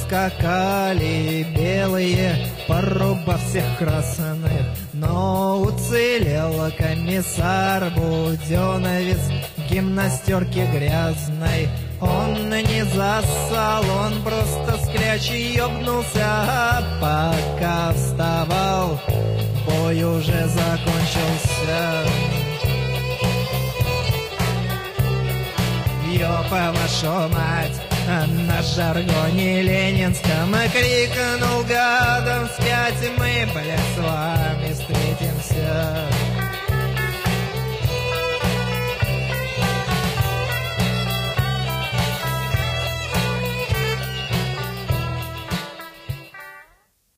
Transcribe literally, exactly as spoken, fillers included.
поскакали белые, порубав всех красных. Но уцелел комиссар Буденовец в гимнастерке грязной. Он не зассал, он просто с клячей ёбнулся, а пока вставал, бой уже закончился. Ёпа вашу мать, на жаргоне ленинском крикнул гадом вспять мы, блядь, с вами.